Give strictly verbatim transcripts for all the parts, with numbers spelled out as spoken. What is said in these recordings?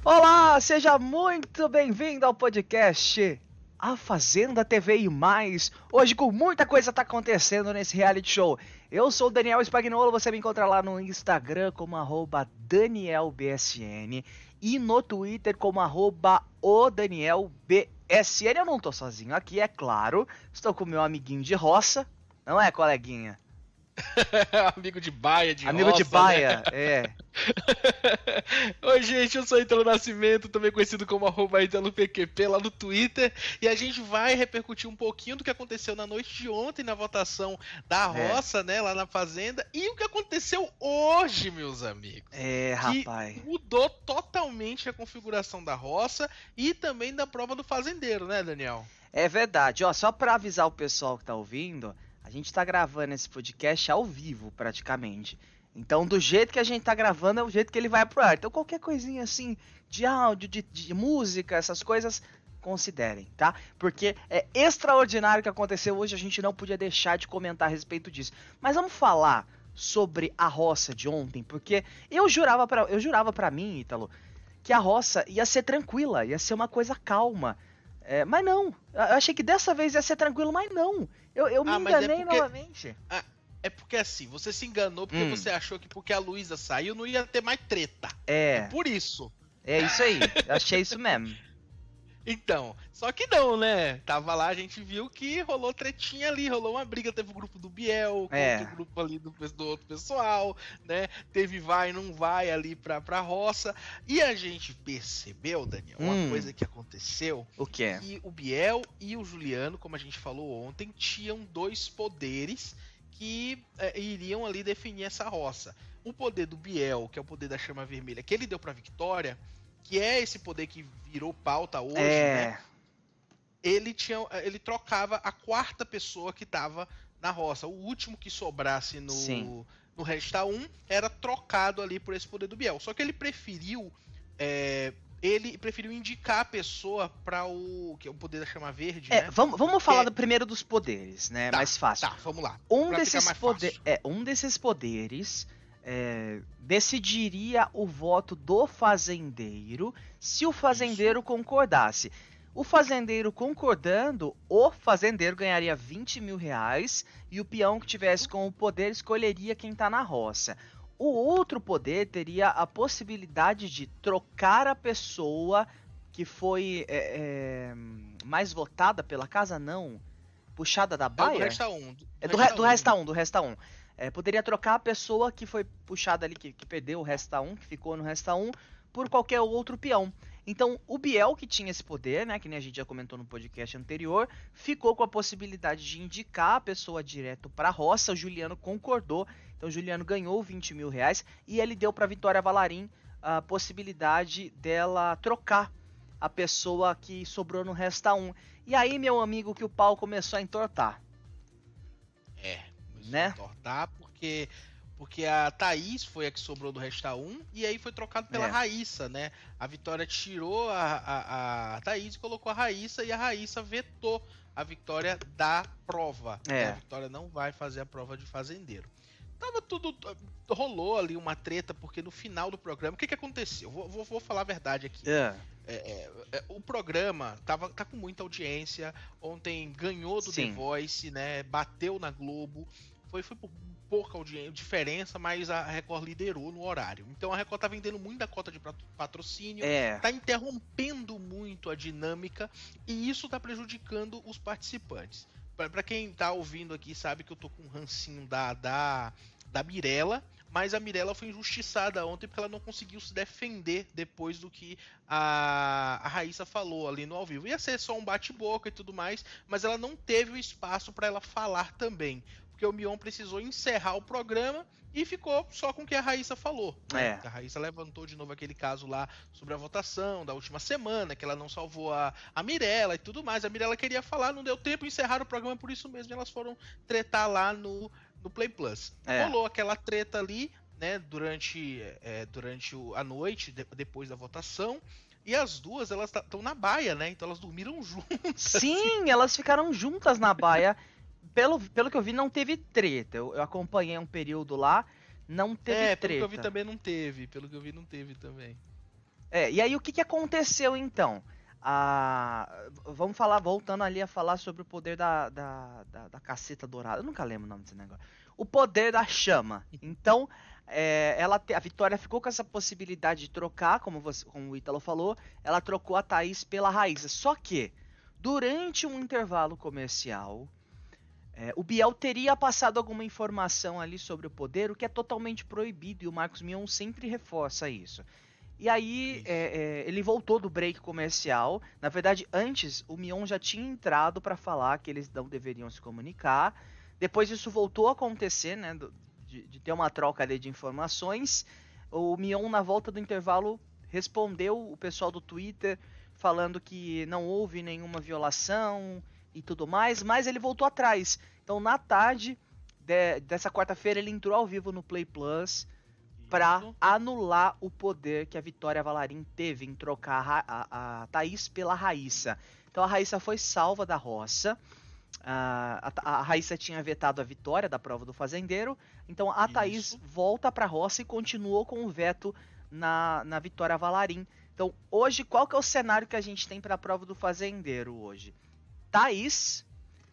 Olá, seja muito bem-vindo ao podcast A Fazenda T V e mais. Hoje com muita coisa tá acontecendo nesse reality show. Eu sou o Daniel Spagnolo, você me encontra lá no Instagram como arroba DanielBSN e no Twitter como arroba o DanielBSN. Eu não tô sozinho aqui, é claro, estou com meu amiguinho de roça, não é, coleguinha? Amigo de baia, de Amigo roça, de baia, né? é. Oi, gente, eu sou Ítalo Nascimento, também conhecido como arroba ItaloPQP lá no Twitter. E a gente vai repercutir um pouquinho do que aconteceu na noite de ontem na votação da É. roça, né, lá na Fazenda. E o que aconteceu hoje, meus amigos. É, Que rapaz. mudou totalmente a configuração da roça e também da prova do fazendeiro, né, Daniel? É verdade, ó, só pra avisar o pessoal que tá ouvindo, a gente tá gravando esse podcast ao vivo, praticamente. Então, do jeito que a gente tá gravando, é o jeito que ele vai pro ar. Então, qualquer coisinha assim, de áudio, de, de música, essas coisas, considerem, tá? Porque é extraordinário o que aconteceu hoje, a gente não podia deixar de comentar a respeito disso. Mas vamos falar sobre a roça de ontem, porque eu jurava pra, eu jurava pra mim, Ítalo, que a roça ia ser tranquila, ia ser uma coisa calma. É, mas não, eu achei que dessa vez ia ser tranquilo, mas não. Eu, eu me Ah, mas é enganei porque- novamente. Ah, é porque assim, você se enganou porque Hum. você achou que porque a Luísa saiu não ia ter mais treta. É, Por isso. é isso aí, eu achei isso mesmo. Então, só que não, né? Tava lá, a gente viu que rolou tretinha ali, rolou uma briga, teve o grupo do Biel, É. teve o grupo ali do, do outro pessoal, né? Teve vai, não vai ali pra, pra roça. E a gente percebeu, Daniel, uma Hum. coisa que aconteceu, O que é? que o Biel e o Juliano, como a gente falou ontem, tinham dois poderes que é, iriam ali definir essa roça. O poder do Biel, que é o poder da chama vermelha, que ele deu pra Victoria, que é esse poder que virou pauta hoje, né? É, Ele tinha, ele trocava a quarta pessoa que tava na roça. O último que sobrasse no, Sim. no Resta um era trocado ali por esse poder do Biel. Só que ele preferiu. é, ele preferiu indicar a pessoa para o. Que é o poder da chama verde, é né? vamos, vamos falar É. do primeiro dos poderes, né? Tá, Mais fácil. Tá, vamos lá. Um Pra ficar desses, mais poder, fácil. é, um desses poderes é, decidiria o voto do fazendeiro se o fazendeiro concordasse. O fazendeiro concordando, o fazendeiro ganharia vinte mil reais e o peão que tivesse com o poder escolheria quem tá na roça. O outro poder teria a possibilidade de trocar a pessoa que foi é, é, mais votada pela casa, não, puxada da É o do baia. Resta um. É do, re- do Resta um, do Resta um. É, poderia trocar a pessoa que foi puxada ali, que, que perdeu o Resta um, que ficou no Resta um, por qualquer outro peão. Então, o Biel, que tinha esse poder, né, que nem a gente já comentou no podcast anterior, ficou com a possibilidade de indicar a pessoa direto pra roça. O Juliano concordou, então o Juliano ganhou vinte mil reais e ele deu pra Vitória Valarim a possibilidade dela trocar a pessoa que sobrou no Resta um. E aí, meu amigo, que o pau começou a entortar. É, começou Né? a entortar porque, porque a Thaís foi a que sobrou do Resta um e aí foi trocado pela É. Raíssa, né? A Vitória tirou a, a, a Thaís e colocou a Raíssa e a Raíssa vetou a Vitória da prova. É. Né? A Vitória não vai fazer a prova de fazendeiro. Tava tudo. Rolou ali uma treta, porque no final do programa. O que, que aconteceu? Vou, vou, vou falar a verdade aqui. É. É, é, é, o programa tava, tá com muita audiência. Ontem ganhou do Sim. The Voice, né? Bateu na Globo. Foi, foi por pouca audiência, diferença, mas a Record liderou no horário. Então a Record tá vendendo muita cota de pat- patrocínio. É. Tá interrompendo muito a dinâmica. E isso tá prejudicando os participantes. Pra, pra quem tá ouvindo aqui, sabe que eu tô com um rancinho da, da, da Mirella. Mas a Mirella foi injustiçada ontem porque ela não conseguiu se defender depois do que a, a Raíssa falou ali no ao vivo. Ia ser só um bate-boca e tudo mais, mas ela não teve o espaço para ela falar também. Porque o Mion precisou encerrar o programa e ficou só com o que a Raíssa falou. Né? É. A Raíssa levantou de novo aquele caso lá sobre a votação da última semana, que ela não salvou a, a Mirella e tudo mais. A Mirella queria falar, não deu tempo, encerraram o programa, por isso mesmo elas foram tretar lá no... no Play Plus. É. Rolou aquela treta ali, né, durante, é, durante o, a noite, de, depois da votação, e as duas, elas estão na baia, né, então elas dormiram juntas. Sim, elas ficaram juntas na baia. Pelo, pelo que eu vi, não teve treta. Eu, eu acompanhei um período lá, não teve É, treta. pelo que eu vi também não teve, pelo que eu vi não teve também. É, e aí o que, que aconteceu então? Ah, vamos falar, voltando ali a falar sobre o poder da, da, da, da caceta dourada. Eu nunca lembro o nome desse negócio. O poder da chama. Então, é, ela te- a Vitória ficou com essa possibilidade de trocar, como, você, como o Ítalo falou, ela trocou a Thaís pela Raíssa. Só que, durante um intervalo comercial, é, o Biel teria passado alguma informação ali sobre o poder, o que é totalmente proibido, e o Marcos Mion sempre reforça isso. E aí, é, é, ele voltou do break comercial. Na verdade, antes, o Mion já tinha entrado para falar que eles não deveriam se comunicar. Depois isso voltou a acontecer, né? do- De, de ter uma troca ali de informações. O Mion, na volta do intervalo, respondeu o pessoal do Twitter falando que não houve nenhuma violação e tudo mais, mas ele voltou atrás. Então, na tarde de- dessa quarta-feira, ele entrou ao vivo no Play Plus para Isso. anular o poder que a Vitória Valarim teve em trocar a, Ra- a, a Thaís pela Raíssa. Então a Raíssa foi salva da roça. A, a, a Raíssa tinha vetado a Vitória da prova do fazendeiro. Então a Thaís Isso. volta para a roça e continuou com o veto na, na Vitória Valarim. Então hoje, qual que é o cenário que a gente tem para a prova do fazendeiro hoje? Thaís,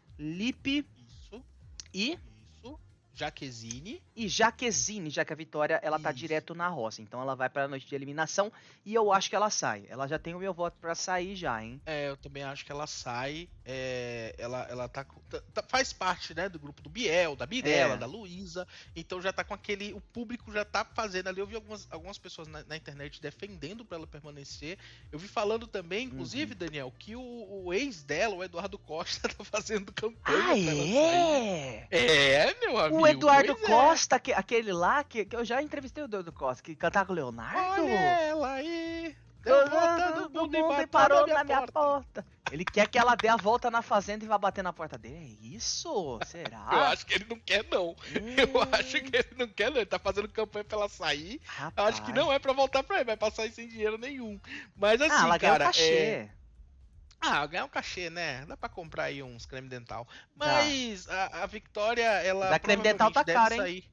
Lipe Isso. e Isso. Jaquezine. E Jaquezine, já que a Vitória ela tá Isso. direto na roça, então ela vai pra noite de eliminação e eu acho que ela sai. Ela já tem o meu voto pra sair já, hein? É, eu também acho que ela sai. É, ela, ela tá, com- tá- tá- faz parte, né, do grupo do Biel, da Mirella, É. da Luísa. Então já tá com aquele. O público já tá fazendo ali. Eu vi algumas, algumas pessoas na, na internet defendendo pra ela permanecer. Eu vi falando também, inclusive, Uhum. Daniel, que o, o ex dela, o Eduardo Costa, tá fazendo campanha Ah, pra ela sair. é? É, meu amigo. O Eduardo pois é. Costa, aque- aquele lá, que, que eu já entrevistei o Eduardo Costa, que cantava com o Leonardo. Olha ela aí. Deu volta no Todo mundo e mundo bateu parou na minha na minha porta. porta. Ele quer que ela dê a volta na fazenda e vá bater na porta dele. É isso? Será? Eu acho que ele não quer, não. Eu Hum, acho que ele não quer, não. Ele tá fazendo campanha pra ela sair. Eu rapaz. acho que não é pra voltar pra ele, vai passar aí sem dinheiro nenhum. Mas assim, Ah, ela ganhou cara. cachê. é- Ah, ganhar um cachê, né? Dá pra comprar aí uns creme dental. Mas a, a Victoria, ela. Da creme dental tá provavelmente caro, deve hein? sair.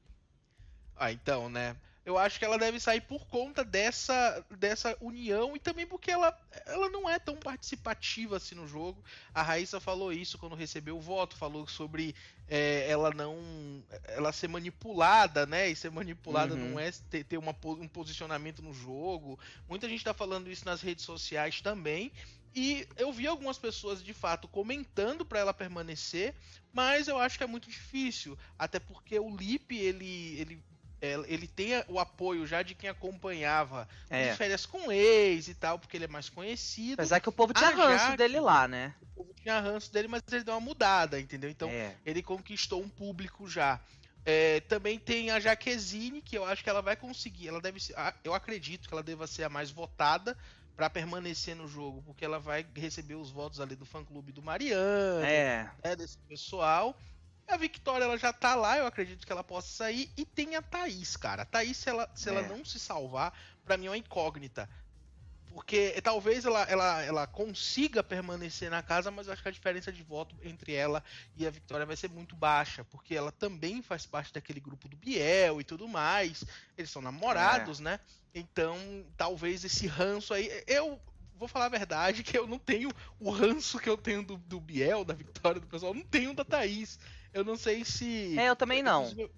Ah, então, né? Eu acho que ela deve sair por conta dessa, dessa união e também porque ela, ela não é tão participativa assim no jogo. A Raíssa falou isso quando recebeu o voto, falou sobre é, ela não. Ela ser manipulada, né? E ser manipulada Uhum. não é ter, ter uma, po- um posicionamento no jogo. Muita gente tá falando isso nas redes sociais também. E eu vi algumas pessoas de fato comentando para ela permanecer, mas eu acho que é muito difícil, até porque o Lipe ele, ele é, ele tem o apoio já de quem acompanhava É. de férias com ex e tal, porque ele é mais conhecido. Apesar que o povo tinha A ranço Jaque- dele lá, né? O povo tinha ranço dele, mas ele deu uma mudada, entendeu? Então É. ele conquistou um público já. É, também tem a Jaquezine, que eu acho que ela vai conseguir. Ela deve ser, ah, eu acredito que ela deva ser a mais votada para permanecer no jogo, porque ela vai receber os votos ali do fã-clube do Mariano, É. né, desse pessoal. A Victoria, ela já tá lá, eu acredito que ela possa sair. E tem a Thaís, cara. A Thaís, se ela, se ela É. não se salvar, pra mim é uma incógnita. Porque eh, talvez ela, ela, ela consiga permanecer na casa, mas eu acho que a diferença de voto entre ela e a Victoria vai ser muito baixa. Porque ela também faz parte daquele grupo do Biel e tudo mais. Eles são namorados, né? Então, talvez esse ranço aí. Eu vou falar a verdade, que eu não tenho o ranço que eu tenho do, do Biel, da Victoria, do pessoal, eu não tenho da Thaís. Eu não sei se. É, eu também não. Inclusive,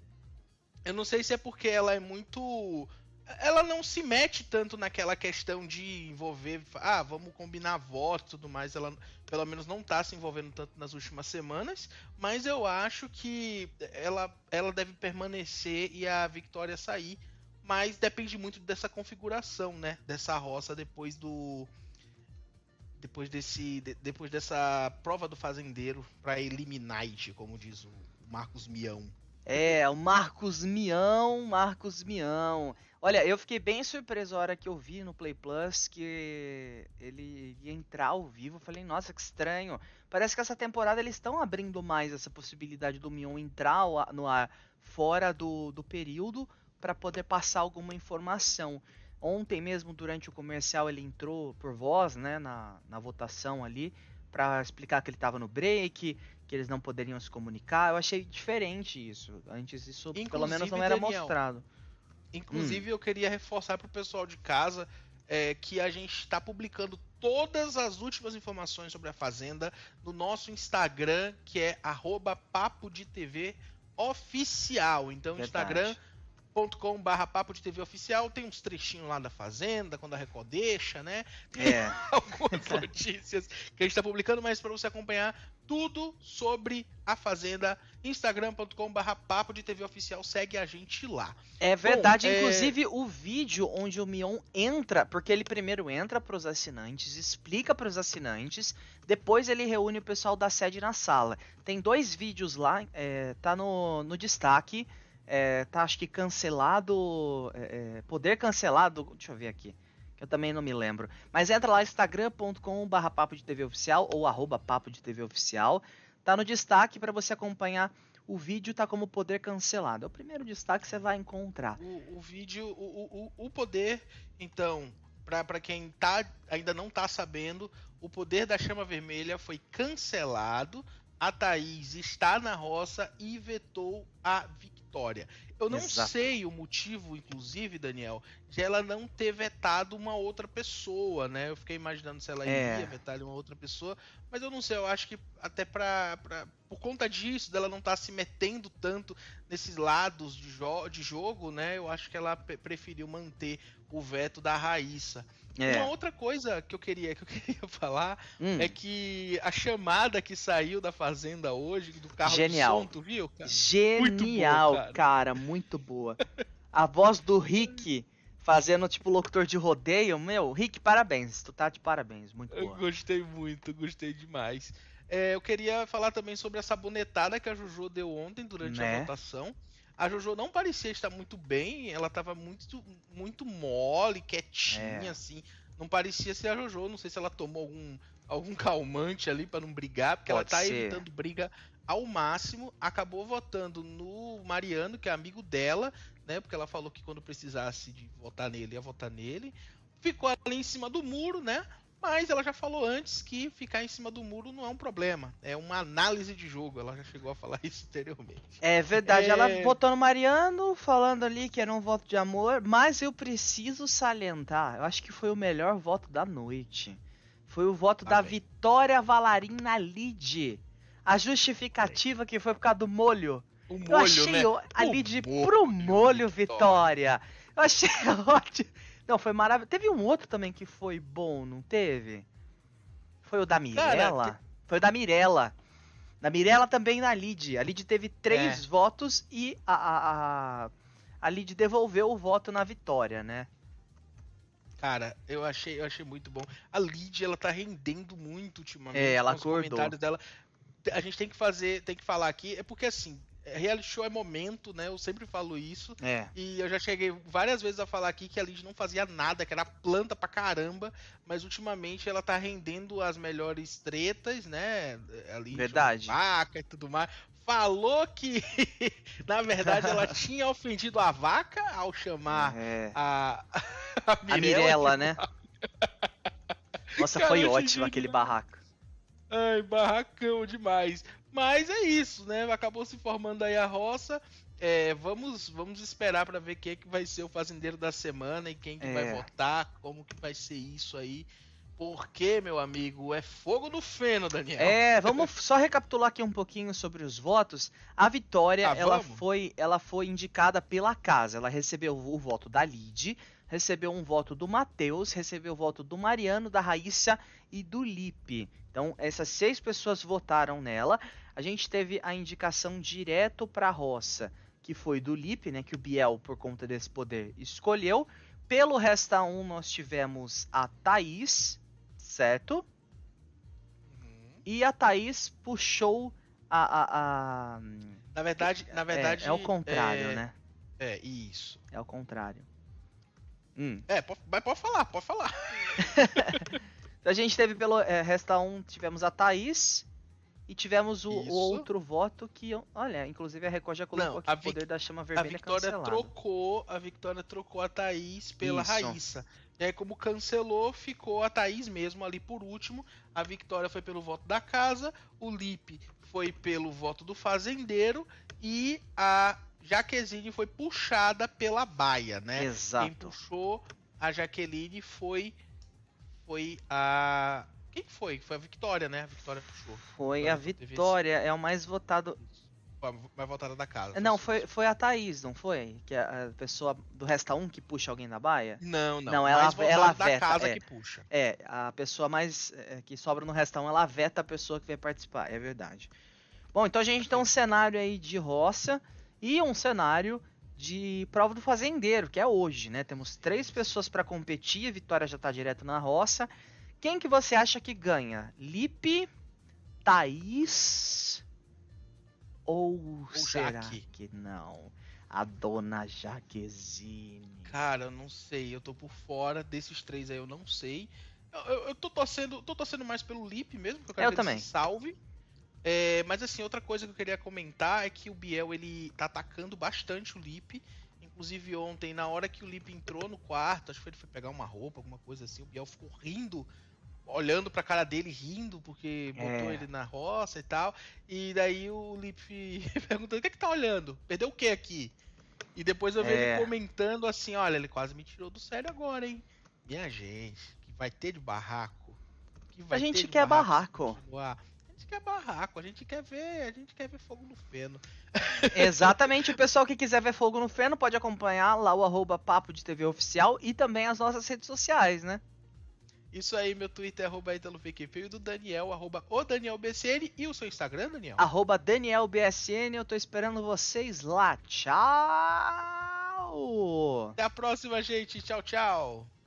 Eu não sei se é porque ela é muito. Ela não se mete tanto naquela questão de envolver. Ah, vamos combinar voto e tudo mais. Ela, pelo menos, não tá se envolvendo tanto nas últimas semanas. Mas eu acho que ela, ela deve permanecer e a Victoria sair. Mas depende muito dessa configuração, né? Dessa roça depois do. Depois desse. de- depois dessa prova do fazendeiro pra Eliminate, como diz o Marcos Mião. É, o Marcos Mião, Marcos Mião. Olha, eu fiquei bem surpreso a hora que eu vi no Play Plus que ele ia entrar ao vivo. Eu falei, nossa, que estranho. Parece que essa temporada eles estão abrindo mais essa possibilidade do Mion entrar ao ar- no ar fora do, do período para poder passar alguma informação. Ontem mesmo, durante o comercial, ele entrou por voz, né, na, na votação ali, para explicar que ele estava no break, que eles não poderiam se comunicar. Eu achei diferente isso. Antes isso, pelo menos, não Inclusive, era Daniel, mostrado. Inclusive, eu queria reforçar pro pessoal de casa. é, que a gente está publicando todas as últimas informações sobre a Fazenda no nosso Instagram, que é arroba papo de T V oficial. Então, Verdade. Instagram ponto com barra papo de T V oficial, tem uns trechinhos lá da Fazenda, quando a Record deixa, né? Tem É. algumas notícias que a gente tá publicando, mas para você acompanhar tudo sobre a Fazenda, instagram ponto com barra papo de T V oficial, segue a gente lá. É verdade, Bom, inclusive é... o vídeo onde o Mion entra, porque ele primeiro entra pros assinantes, explica pros assinantes, depois ele reúne o pessoal da sede na sala. Tem dois vídeos lá, é, tá no, no destaque. É, tá, acho que cancelado, é, poder cancelado, deixa eu ver aqui, que eu também não me lembro. Mas entra lá, instagram ponto com barra papo de T V oficial ou arroba papo de T V oficial. Tá no destaque para você acompanhar. O vídeo tá como poder cancelado. É o primeiro destaque que você vai encontrar. O, o vídeo, o, o, o poder, então, para quem tá, ainda não tá sabendo, o poder da chama vermelha foi cancelado. A Thaís está na roça e vetou a Victória. Eu não Exato. sei o motivo, inclusive, Daniel, de ela não ter vetado uma outra pessoa, né? Eu fiquei imaginando se ela É. iria vetar uma outra pessoa, mas eu não sei, eu acho que até pra, pra, por conta disso, dela não estar tá se metendo tanto nesses lados de, jo de jogo, né? Eu acho que ela preferiu manter o veto da Raíssa. É. Uma outra coisa que eu queria, que eu queria falar hum. é que a chamada que saiu da Fazenda hoje, do carro Genial. de som, tu viu, cara? Genial, boa, cara. cara, muito boa. A voz do Rick fazendo tipo locutor de rodeio, meu, Rick, parabéns, tu tá de parabéns, muito boa. Eu gostei muito, gostei demais. É, eu queria falar também sobre a sabonetada que a Jojo deu ontem durante né? a votação. A Jojo não parecia estar muito bem, ela tava muito, muito mole, quietinha, é. assim. Não parecia ser a Jojo, não sei se ela tomou algum, algum calmante ali pra não brigar, porque Pode ela tá ser. evitando briga ao máximo. Acabou votando no Mariano, que é amigo dela, né? Porque ela falou que quando precisasse de votar nele, ia votar nele. Ficou ali em cima do muro, né? Mas ela já falou antes que ficar em cima do muro não é um problema. É uma análise de jogo. Ela já chegou a falar isso anteriormente. É verdade, É... ela votou no Mariano, falando ali que era um voto de amor, mas eu preciso salientar, eu acho que foi o melhor voto da noite. Foi o voto Ah, da bem. Vitória Valarim na Lid. A justificativa que foi por causa do molho. O molho, eu achei né? o- a O Lid molho, pro molho, Vitória. Vitória. Eu achei ótimo. Não, foi maravilhoso. Teve um outro também que foi bom, não teve? Foi o da Mirella? Cara, Foi o da Mirella. Da Mirella também na Lid. A Lid teve três É. votos e a, a, a, a Lid devolveu o voto na Vitória, né? Cara, eu achei, eu achei muito bom. A Lid, ela tá rendendo muito ultimamente. É, ela com os acordou. comentários dela. A gente tem que fazer, tem que falar aqui, é porque assim, reality show é momento, né? Eu sempre falo isso. É. E eu já cheguei várias vezes a falar aqui que a Lid não fazia nada, que era planta pra caramba, mas ultimamente ela tá rendendo as melhores tretas, né? A Lid, Verdade. vaca e tudo mais. Falou que, na verdade, ela tinha ofendido a vaca ao chamar É. a, a A Mirella, né? Nossa, Cara, foi eu achei ótimo aquele genial. barraco. Ai, barracão demais. Mas é isso, né? Acabou se formando aí a roça. É, vamos, vamos esperar pra ver quem é que vai ser o fazendeiro da semana e quem que É. vai votar, como que vai ser isso aí. Porque, meu amigo, é fogo no feno, Daniel. É, vamos só recapitular aqui um pouquinho sobre os votos. A Vitória, Ah, ela vamos? foi, ela foi indicada pela casa. Ela recebeu o voto da Lid, recebeu um voto do Matheus, recebeu o voto do Mariano, da Raíssa e do Lipe. Então, essas seis pessoas votaram nela. A gente teve a indicação direto para a roça, que foi do Lipe, né, que o Biel, por conta desse poder, escolheu. Pelo Resta um, nós tivemos a Thaís, certo? Uhum. E a Thaís puxou a... a, a... Na verdade, na verdade... É, é o contrário, é... né? É, isso. É o contrário. Hum. É, pode, mas pode falar, pode falar. A gente teve pelo é, Resta um, tivemos a Thaís e tivemos o, o Isso. outro voto que, olha, inclusive a Record já colocou Não, aqui a o Vic- poder da chama A vermelha Victória cancelado. trocou, a Victória trocou a Thaís pela Isso. Raíssa. E aí, como cancelou, ficou a Thaís mesmo ali por último. A Victória foi pelo voto da casa, o Lipe foi pelo voto do fazendeiro e a Jaquezine foi puxada pela Baia, né? Quem Exato. puxou a Jaqueline foi. Foi a. Quem que foi? Foi a Victoria, né? A Victoria puxou. Foi a Vitória, é o mais votado. Foi a mais votada da casa. Não, foi, foi a Thaís, não foi? Que é a pessoa do Resta um que puxa alguém da baia? Não, não. Não, ela, mais votada ela da veta. casa É, que puxa. é, a pessoa mais é, que sobra no Resta um, ela veta a pessoa que vai participar, é verdade. Bom, então a gente tem um cenário aí de roça e um cenário de prova do fazendeiro, que é hoje, né? Temos três pessoas para competir, a Vitória já tá direto na roça. Quem que você acha que ganha? Lipe, Thaís ou, ou será Jaque. que não? A dona Jaquezine. Cara, eu não sei, eu tô por fora desses três aí, eu não sei. Eu, eu, eu tô torcendo, tô torcendo mais pelo Lipe mesmo, porque eu quero Eu que também. ele se salve. É, mas assim, outra coisa que eu queria comentar é que o Biel, ele tá atacando bastante o Lipe. Inclusive ontem, na hora que o Lipe entrou no quarto, acho que ele foi pegar uma roupa, alguma coisa assim, o Biel ficou rindo, olhando pra cara dele, rindo, porque botou É. ele na roça e tal. E daí o Lipe perguntando, o que é que tá olhando? Perdeu o que aqui? E depois eu vi É. ele comentando assim, olha, ele quase me tirou do sério agora, hein? Minha gente, que vai ter de barraco. Que vai A gente ter de quer barraco. barraco. se continuar. A gente quer barraco, a gente quer ver, a gente quer ver fogo no feno. Exatamente, o pessoal que quiser ver fogo no feno pode acompanhar lá o arroba Papo de T V Oficial e também as nossas redes sociais, né? Isso aí, meu Twitter é arroba ItaloPQP e o do Daniel, arroba o Daniel B C N. E o seu Instagram, Daniel? Arroba Daniel B S N, eu tô esperando vocês lá. Tchau! Até a próxima, gente. Tchau, tchau.